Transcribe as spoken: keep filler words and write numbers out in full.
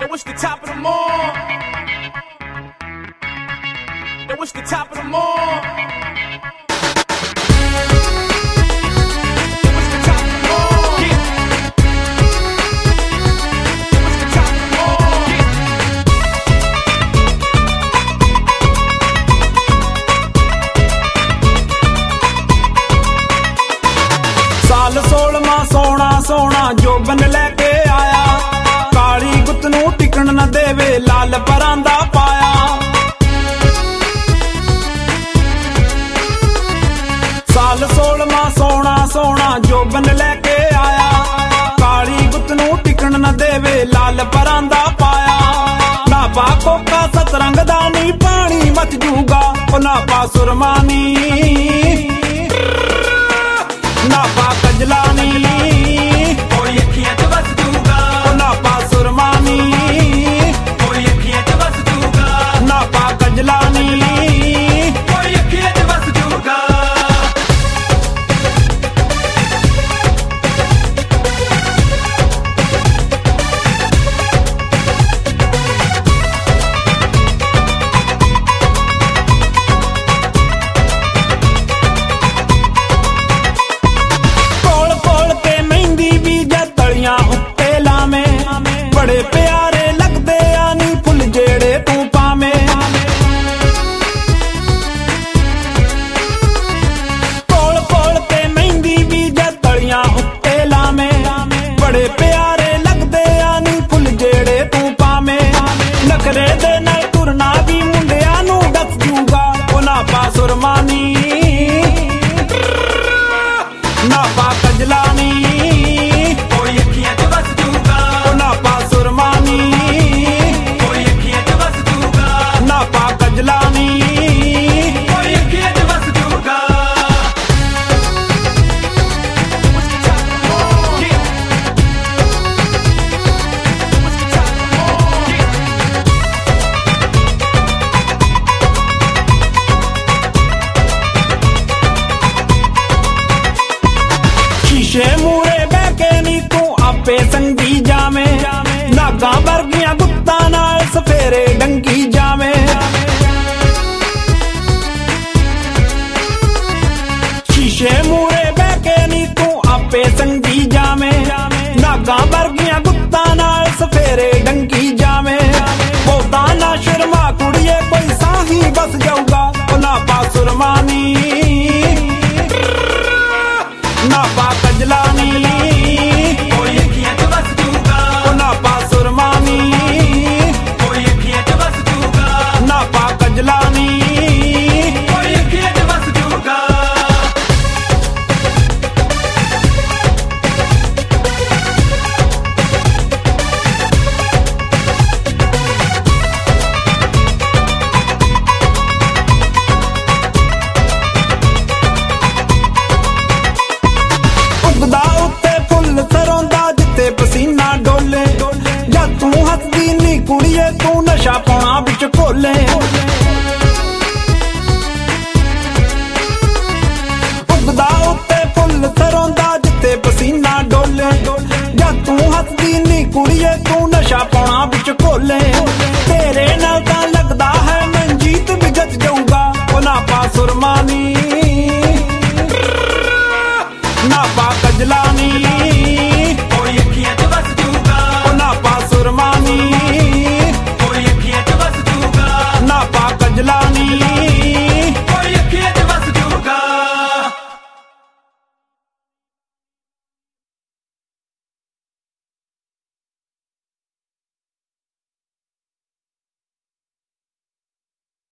Yo, it's the top of the morning. Yo, it's the top of the morning. साल सोलवा सोना सोना जोबन लैके आया, काली गुत नूं टिकण न देवे लाल परांदा पाया। साल सोलवा सोना सोना जोबन लैके आया, काली गुत नूं टिकण न देवे लाल परांदा पाया। ना पा कोका सतरंग दा नी पानी मच जूगा, ओ ना पा सुरमानी ना पा कजलानी, कोई अखियां च वस जूगा। ना पा सुरमानी, कोई अखियां च वस जूगा। ना पा कजलानी, कोई अखियां च वस जूगा। उत्ते लामे बड़े प्यारे लगदे आनी फुल जेड़े तू पावे। कोल कोल ते मेहंदी बीजा तलियां उत्ते लामे, बड़े प्यारे लगदे आनी फुल जेड़े तू पावे। नखरे दे नाल तुरना भी मुंडियां नूं दस जूगा, ओ ना पा सुरमानी ना पा कजलानी, शीशे मूरे बैके नी तू आपे संगी जावे, नागा वर्गियां गुत्तां नाल सफेरे डंकी जावे। शीशे मूरे बैके नी तू आपे संगी जावे, नागा वर्गियां गुत्तां नाल सफेरे डंकी जावे। बहुता ना शर्मा कुड़िए कोई साही बस जाऊगा, ओ ना पा सुरमानी ना पा कजलानी, कोई अखियां च वस जूगा। ना पा सुरमानी, कोई अखियां च वस जूगा। ना पा कजलानी, कोई अखियां च वस जूगा। उगदा उत्ते फुल सरोंदा जिते पसीना डोले, जद तू हसदी नी कुड़िए तू नशा पाना बिच घोले। उगदा उत्ते फुल सरोंदा जिते पसीना डोले, जद तू हसदी नी कुड़िए तू नशा पाना बिच घोले। तेरे नाल तां लगदा है मंजीत भी जच जाऊगा, ओ ना पा सुरमा